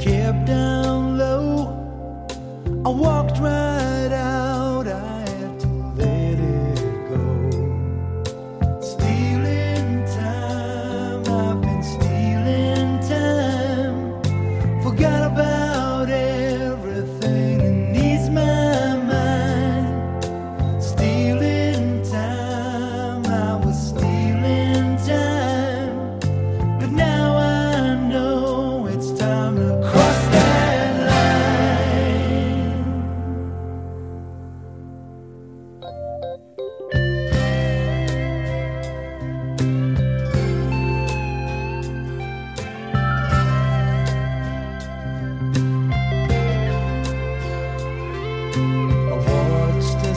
kept down low. I walked right out, I had to let it go. Stealing time, I've been stealing time. Forgot about everything and ease my mind. Stealing time, I was stealing time. But now I know it's time to cross that line. I watch the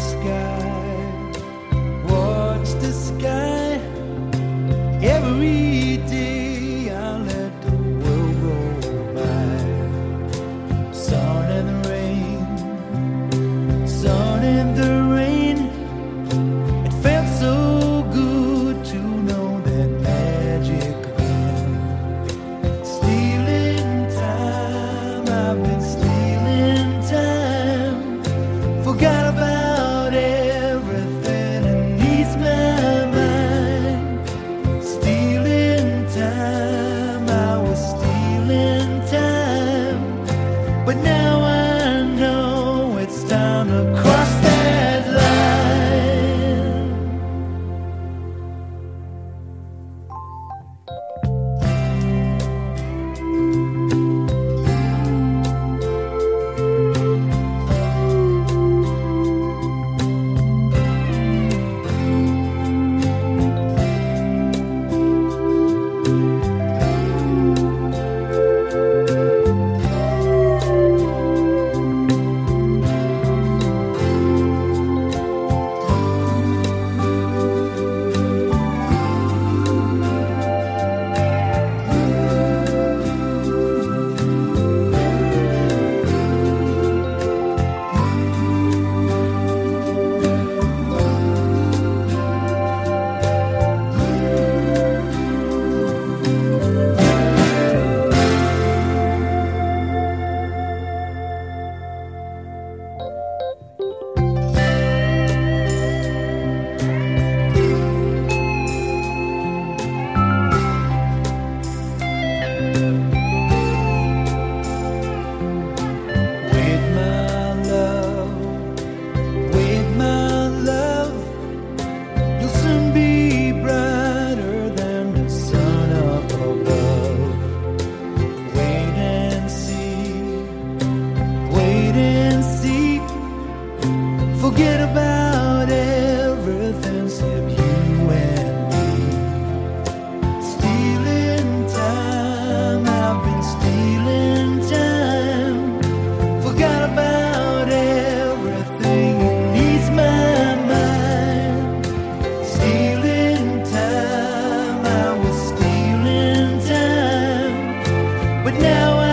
sky every day. I let the world roll by. Sun and the rain, sun and the rain. It felt so good to know that magic again. Stealing time, I've been stealing time. Forgot about everything and ease my mind. Stealing time, I was stealing time. But now I know it's time to cross that line. With my love, you'll soon be brighter than the sun up above. Wait and see, forget about everything except you and me. Stealing time, I've been stealing time. Forgot about everything and ease my mind. Stealing time, I was stealing time. But now I